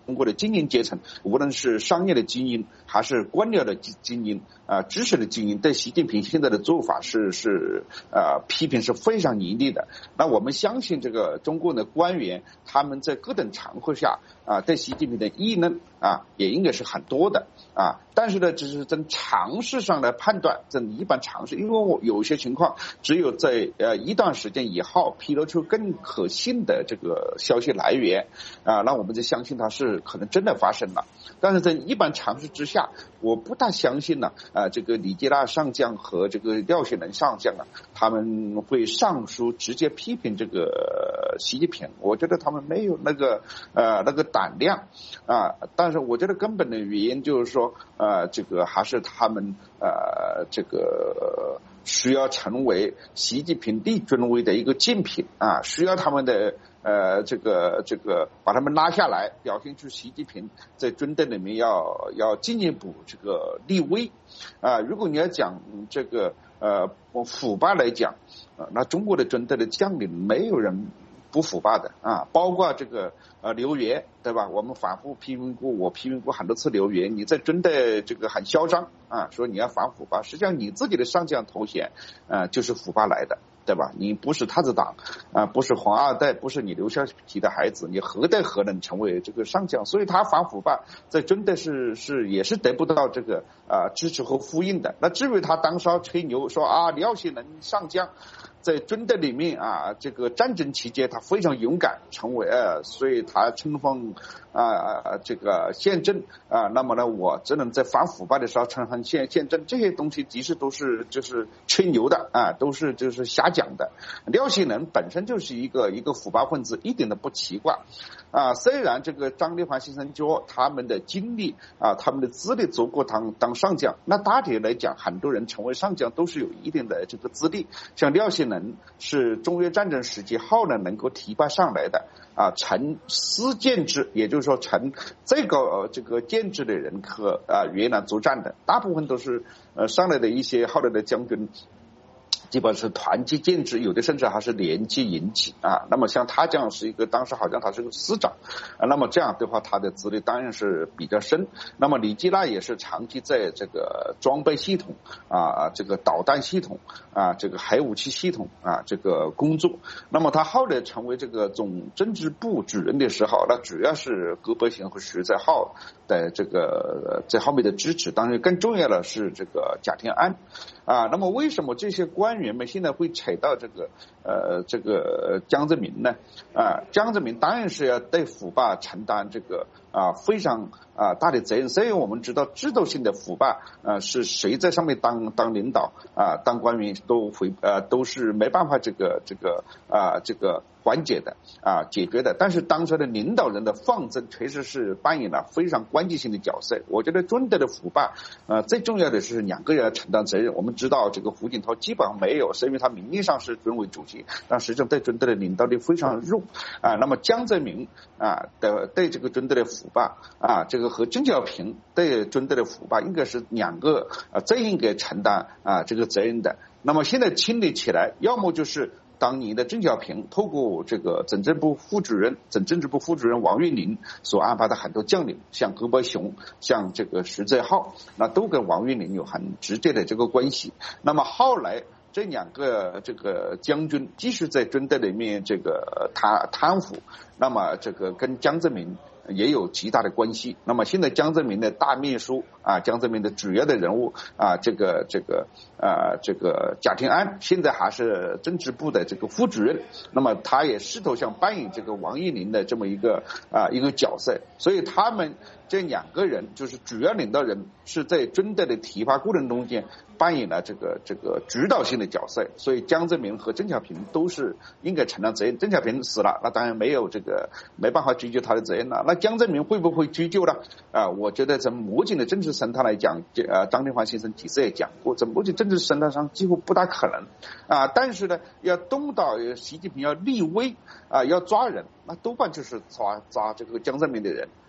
国的精英阶层，无论是商业的精英还是官僚的精英啊、呃，知识的精英，对习近平现在的做法是是呃批评是非常严厉的。那我们相信这个中国的官员他们在各种场合下啊、呃，对习近平的议论啊也应该是很多的啊，但是呢，只是从常识上来判断，这一般常识，因为我有些情况只有在呃一段时间以后披露出更可信的这个消息来源啊，那我们就相信它是可能真的发生了。但是在一般常识之下，我不大相信呢啊，这个李吉拉上将和这个廖雪能上将啊，他们会上书直接批评这个习近平，我觉得他们没有那个呃那个胆量啊。但是我觉得根本的原因就是说，呃，这个还是他们呃这个需要成为习近平立军威的一个竞品啊，需要他们的呃这个这个把他们拉下来，表现出习近平在军队里面要要进一步这个立威啊。如果你要讲这个呃腐败来讲，呃，那中国的军队的将领没有人不腐败的啊，包括这个呃刘源，对吧？我们反复批评过，我批评过很多次刘源，你在军队这个很嚣张啊，说你要反腐败，实际上你自己的上将头衔呃就是腐败来的，对吧？你不是太子党啊，不是皇二代，不是你刘少奇的孩子，你何德何能成为这个上将？所以他反腐败在军队是是也是得不到这个啊支持和呼应的。那至于他当时吹牛说啊廖雪能上将在军队里面啊，这个战争期间他非常勇敢，成为呃，所以他称封啊这个宪政啊。那么呢，我只能在反腐败的时候称封宪宪政，这些东西其实都是就是吹牛的啊，都是就是瞎讲的。廖雪能本身就是一个一个腐败分子，一点都不奇怪啊。虽然这个张立凡先生说他们的经历啊，他们的资历足够当当上将，那大体来讲，很多人成为上将都是有一定的这个资历，像廖雪能是中越战争时期后呢能够提拔上来的啊，承司建制，也就是说承这个、呃、这个建制的人和啊越南作战的，大部分都是呃上来的一些后来的将军。基本是团级建制，有的甚至还是连级营级啊。那么像他这样是一个，当时好像他是个师长啊。那么这样的话，他的资历当然是比较深。那么李吉拉也是长期在这个装备系统啊、这个导弹系统啊、这个核武器系统啊这个工作。那么他后来成为这个总政治部主任的时候，那主要是葛伯行和徐载浩的这个在后面的支持。当然更重要的是这个贾天安啊。那么为什么这些官员们现在会踩到这个呃这个江泽民呢？啊，江泽民当然是要对腐败承担这个啊非常啊大的责任。所以我们知道制度性的腐败啊是谁在上面当当领导啊当官员都会呃都是没办法这个这个啊这个缓解的啊解决的。但是当时的领导人的放纵确实是扮演了非常关键性的角色。我觉得军队的腐败呃最重要的是两个人要承担责任。我们知道这个胡锦涛基本上没有，是因为他名义上是军委主席，但实际上对军队的领导力非常弱啊。那么江泽民啊的对这个军队的腐败啊，这个和邓小平对军队的腐败应该是两个啊最应该承担啊这个责任的。那么现在清理起来，要么就是当年的邓小平透过这个总政部副主任、总政治部副主任王岳林所安排的很多将领，像葛伯雄、像这个徐载浩，那都跟王岳林有很直接的这个关系。那么后来这两个这个将军继续在军队里面这个贪贪腐，那么这个跟江泽民也有极大的关系。那么现在江泽民的大秘书啊，江泽民的主要的人物啊，这个这个啊这个贾天安现在还是政治部的这个副主任，那么他也试图想扮演这个王岳林的这么一个啊一个角色。所以他们这两个人就是主要领导人，是在军队的提拔过程中间扮演了这个这个指导性的角色。所以江泽民和邓小平都是应该承担责任。邓小平死了，那当然没有这个没办法追究他的责任了。那江泽民会不会追究呢？啊，我觉得从目前的政治生态来讲，呃，张立焕先生几次也讲过，从目前政治生态上几乎不大可能啊。但是呢，要东到习近平要立威啊，要抓人，那多半就是抓抓这个江泽民的人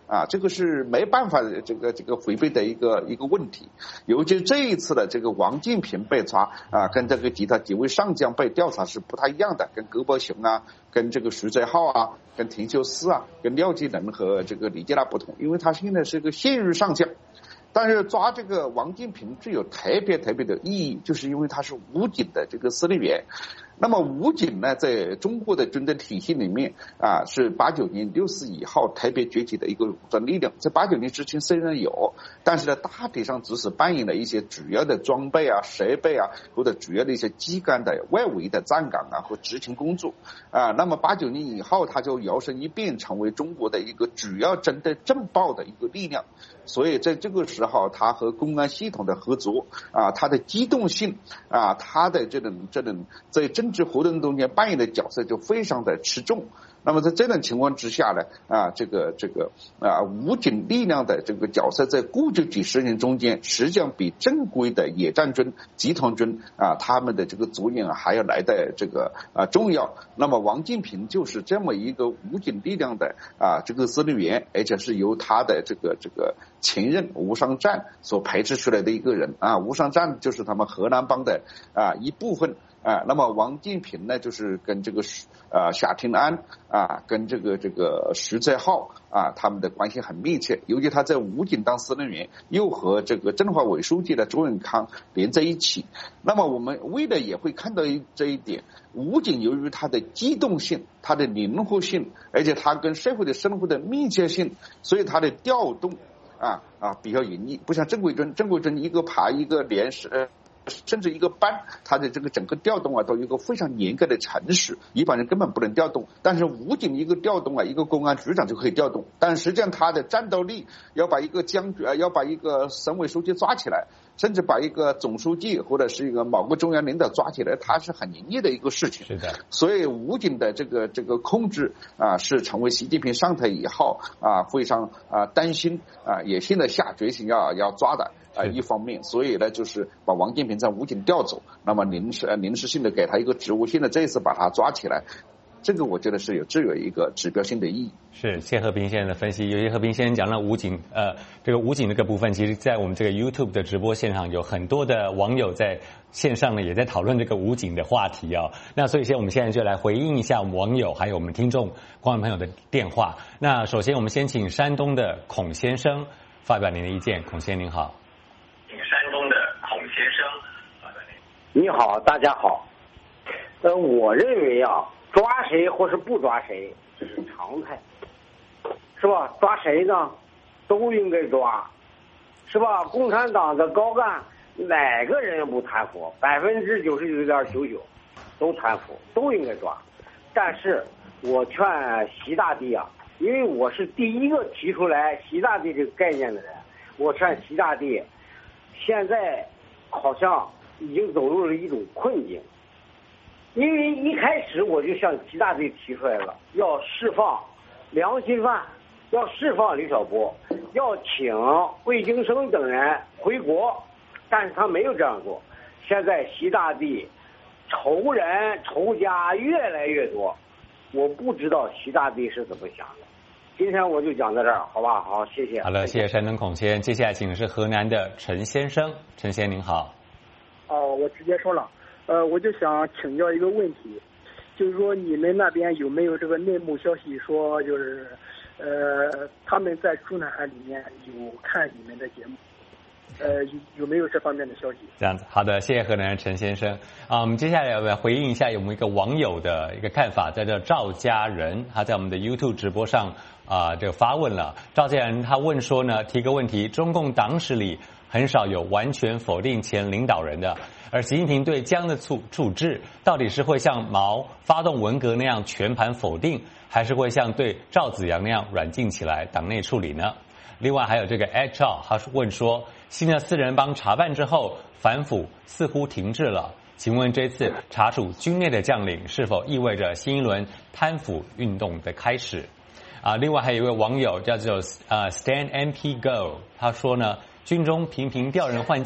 啊，这个是没办法这个这个回避的一个一个问题。尤其这一次的这个王进平被抓啊，跟这个其他几位上将被调查是不太一样的，跟葛伯雄啊，跟这个徐泽浩啊，跟田修斯啊，跟廖继能和这个李杰拉不同，因为他现在是个现役上将。但是抓这个王进平具有特别特别的意义，就是因为他是武警的这个司令员。那么武警呢，在中国的军队体系里面啊，是八九年六四以后特别崛起的一个武装力量。在八九年之前虽然有，但是呢，大体上只是扮演了一些主要的装备啊、设备啊，或者主要的一些基干的外围的站岗啊和执勤工作啊。那么八九年以后，它就摇身一变成为中国的一个主要针对政报的一个力量。所以在这个时候，它和公安系统的合作啊，它的机动性啊，它的这种这种在政治活动中间扮演的角色就非常的吃重。那么在这种情况之下呢，啊，这个这个啊，武警力量的这个角色在过去几十年中间，实际上比正规的野战军、集团军啊，他们的这个作用还要来的这个啊重要。那么王进平就是这么一个武警力量的啊这个司令员，而且是由他的这个这个前任吴尚战所培植出来的一个人啊。吴尚战就是他们河南帮的啊一部分。啊，那么王进平呢，就是跟这个呃夏廷安啊，跟这个这个徐泽浩啊，他们的关系很密切。尤其他在武警当司令员，又和这个政法委书记的周永康连在一起。那么我们为了也会看到这一点，武警由于它的机动性、它的灵活性，而且它跟社会的生活的密切性，所以它的调动啊啊比较容易，不像正规军，正规军一个排一个连是。呃甚至一个班，它的这个整个调动啊，都有一个非常严格的程序，一般人根本不能调动。但是武警一个调动啊，一个公安局长就可以调动。但实际上他的战斗力要把一个将军啊，要把一个省委书记抓起来，甚至把一个总书记或者是一个某个中央领导抓起来，它是很容易的一个事情。 是的。所以武警的这个这个控制啊，是成为习近平上台以后啊非常啊担心啊，也现在下决心要要抓的。啊，一方面，所以呢，就是把王进平在武警调走，那么临时呃临时性的给他一个职务，现在这一次把他抓起来，这个我觉得是有具有一个指标性的意义。 是谢和平先生的分析，尤其和平先生讲了武警呃这个武警这个部分，其实在我们这个 YouTube 的直播现场有很多的网友在线上呢也在讨论这个武警的话题啊、哦。那所以先我们现在就来回应一下网友还有我们听众观众朋友的电话。那首先我们先请山东的孔先生发表您的意见，孔先生您好。 山东的孔先生，你好，大家好。呃，我认为啊，抓谁或是不抓谁，这是常态，是吧？抓谁呢？都应该抓，是吧？共产党的高干哪个人不贪腐？百分之九十九点九九都贪腐，都应该抓。但是我劝习大帝啊，因为我是第一个提出来习大帝这个概念的人，我劝习大帝。现在好像已经走入了一种困境，因为一开始我就向习大帝提出来了，要释放良心犯，要释放李小波，要请魏京生等人回国，但是他没有这样做。现在习大帝仇人仇家越来越多，我不知道习大帝是怎么想的。今天我就讲到这儿，好吧？好，谢谢。 好了，谢谢山东孔先。接下来请的是河南的陈先生，陈先生您好。 哦，我直接说了，呃，我就想请教一个问题，就是说你们那边有没有这个内幕消息说，就是呃他们在中南海里面有看你们的节目？呃，有有没有这方面的消息？ 这样子，好的，谢谢河南人陈先生啊。我们接下来要回应一下有没有一个网友的一个看法，在这赵家人，他在我们的 YouTube 直播上啊，这个发问了。赵家人他问说呢，提个问题：中共党史里很少有完全否定前领导人的，而习近平对江的处处置，到底是会像毛发动文革那样全盘否定，还是会像对赵紫阳那样软禁起来党内处理呢？另外还有这个 H R 他问说，新的四人帮查办之后，反腐似乎停滞了，请问这次查处军内的将领是否意味着新一轮贪腐运动的开始？啊，另外还有一位网友叫做呃 Stan M P Go， 他说呢，军中频频调人换将，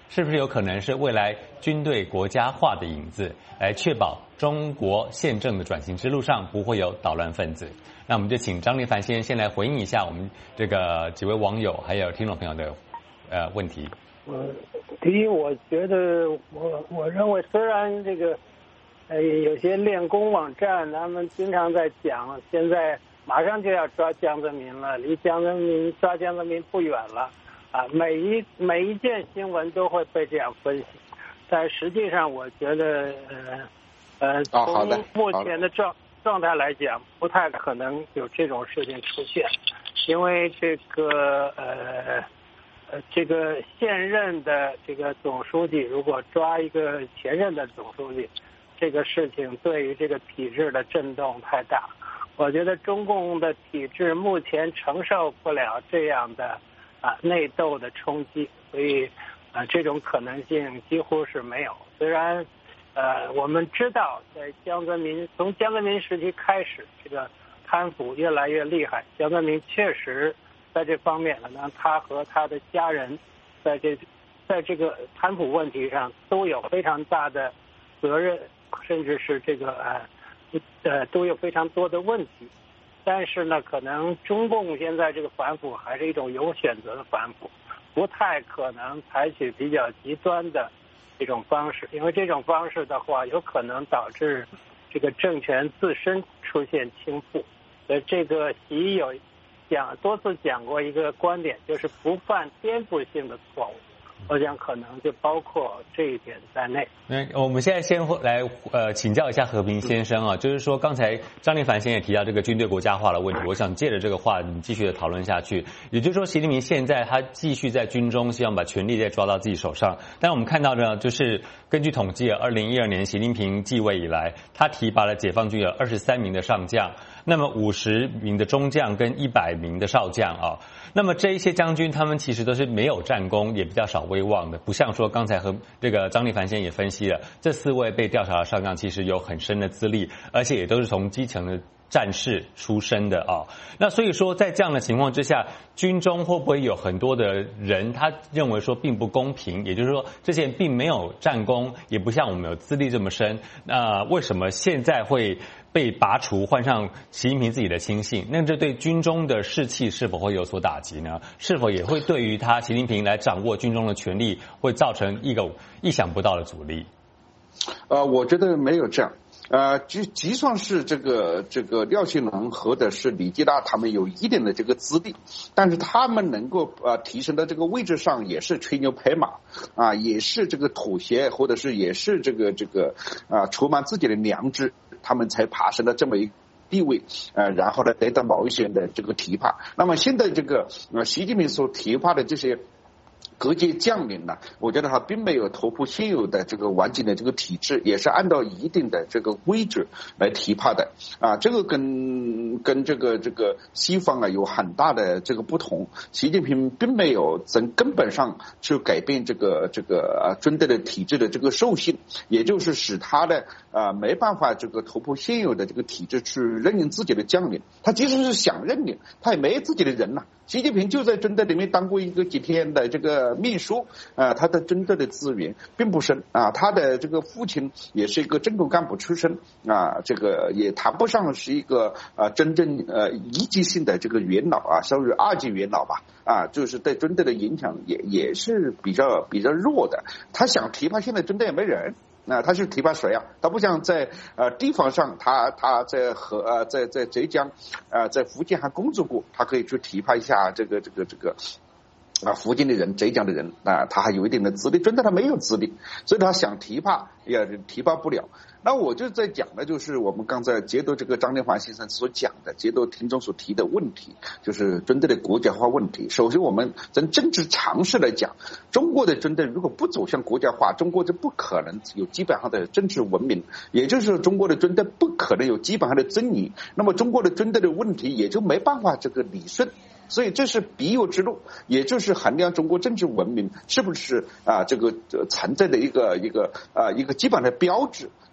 是不是有可能是未来军队国家化的影子，来确保中国宪政的转型之路上不会有捣乱分子？那我们就请张立凡先先来回应一下我们这个几位网友还有听众朋友的呃问题。 呃，第一，我觉得我我认为，虽然这个呃有些练功网站他们经常在讲，现在马上就要抓江泽民了，离江泽民抓江泽民不远了啊，每一每一件新闻都会被这样分析，但实际上我觉得呃呃从目前的状状态来讲，不太可能有这种事情出现，因为这个呃呃这个现任的这个总书记如果抓一个前任的总书记，这个事情对于这个体制的震动太大，我觉得中共的体制目前承受不了这样的啊内斗的冲击，所以啊这种可能性几乎是没有。虽然呃，我们知道，在江泽民从江泽民时期开始，这个贪腐越来越厉害。江泽民确实在这方面呢，他和他的家人在这在这个贪腐问题上都有非常大的责任，甚至是这个呃呃都有非常多的问题。但是呢，可能中共现在这个反腐还是一种有选择的反腐，不太可能采取比较极端的这种方式，因为这种方式的话，有可能导致这个政权自身出现倾覆。所以这个习有讲多次讲过一个观点，就是不犯颠覆性的错误。我想可能就包括这一点在内。 那我们现在先来呃请教一下和平先生啊，就是说刚才张立凡先生也提到这个军队国家化的问题，我想借着这个话你继续的讨论下去。也就是说，习近平现在他继续在军中希望把权力再抓到自己手上，但我们看到呢，就是根据统计，二零一二年习近平继位以来，他提拔了解放军有二十三名的上将，那么五十名的中将跟一百名的少将啊。那么这一些将军他们其实都是没有战功，也比较少威望的，不像说刚才和这个张立凡先生也分析了，这四位被调查的上将其实有很深的资历，而且也都是从基层的战士出身的啊。那所以说在这样的情况之下，军中会不会有很多的人他认为说并不公平，也就是说这些人并没有战功，也不像我们有资历这么深，那为什么现在会被拔除，换上习近平自己的亲信？那这对军中的士气是否会有所打击呢？是否也会对于他习近平来掌握军中的权力会造成一个意想不到的阻力？ 呃，我觉得没有这样。呃，就就算是这个这个廖庆龙或者是李基大他们有一定的这个资历，但是他们能够呃提升到这个位置上，也是吹牛拍马啊，也是这个妥协，或者是也是这个这个啊出卖自己的良知，他们才爬升到这么一个地位，呃，然后呢得到某一些人的这个提拔。那么现在这个呃习近平所提拔的这些各界将领呢，我觉得他并没有突破现有的这个完整的这个体制，也是按照一定的这个规制来提拔的啊。这个跟跟这个这个西方啊有很大的这个不同。习近平并没有从根本上去改变这个这个啊军队的体制的这个授信，也就是使他的啊没办法这个突破现有的这个体制去任命自己的将领。他即使是想任命，他也没有自己的人呐、啊。习近平就在军队里面当过一个几天的这个秘书啊，他的军队的资源并不深啊，他的这个父亲也是一个政工干部出身啊，这个也谈不上是一个啊真正呃一级性的这个元老啊，稍微二级元老吧啊，就是对军队的影响也也是比较比较弱的。他想提拔，现在军队也没人。那、啊、他是提拔谁啊？他不像在呃地方上，他他在和呃在在浙江呃在福建还工作过，他可以去提拔一下这个这个这个啊福建的人、浙江的人啊，他还有一定的资历，真的他没有资历，所以他想提拔也提拔不了。那我就在讲的就是我们刚才接到这个张立凡先生所讲的，接到听众所提的问题，就是军队的国家化问题。首先我们从政治常识来讲，中国的军队如果不走向国家化，中国就不可能有基本上的政治文明，也就是说中国的军队不可能有基本上的尊严，那么中国的军队的问题也就没办法这个理顺。所以这是必由之路，也就是衡量中国政治文明是不是啊这个存在的一个一个啊一个基本的标志。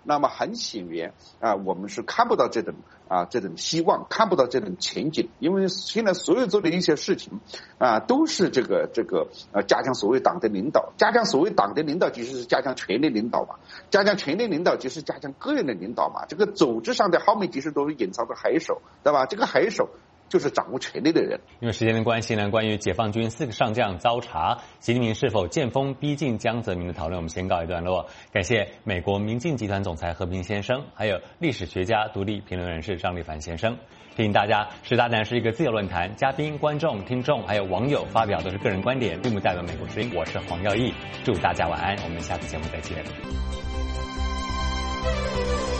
那么很显然啊，我们是看不到这种啊这种希望，看不到这种前景，因为现在所有做的一些事情啊，都是这个这个呃加强所谓党的领导，加强所谓党的领导，其实是加强权力领导嘛，加强权力领导就是加强个人的领导嘛，这个组织上的后面其实都是隐藏着黑手，对吧？这个黑手就是掌握权力的人。 因为时间的关系呢，关于解放军四个上将遭查，习近平是否见风逼近江泽民的讨论，我们先告一段落。感谢美国明镜集团总裁何平先生，还有历史学家、独立评论人士张立凡先生。提醒大家，时大谈是一个自由论坛，嘉宾、观众、听众还有网友发表都是个人观点，并不代表美国之音。我是黄耀义，祝大家晚安，我们下次节目再见。